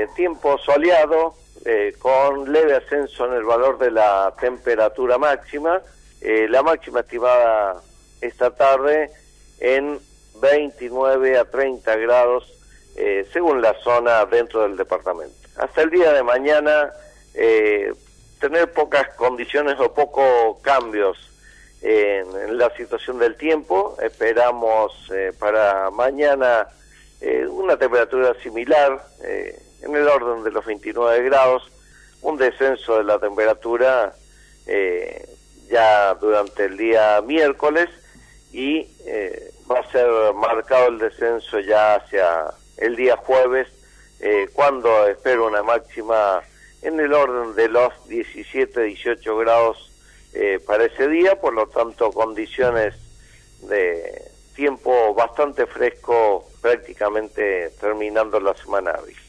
tiempo soleado, con leve ascenso en el valor de la temperatura máxima. La máxima estimada esta tarde en 29 a 30 grados, según la zona dentro del departamento. Hasta el día de mañana, tener pocas condiciones o pocos cambios en la situación del tiempo. Esperamos para mañana una temperatura similar, en el orden de los 29 grados, un descenso de la temperatura ya durante el día miércoles, y va a ser marcado el descenso ya hacia el día jueves, cuando espero una máxima en el orden de los 17-18 grados para ese día. Por lo tanto, condiciones de tiempo bastante fresco prácticamente terminando la semana hábil.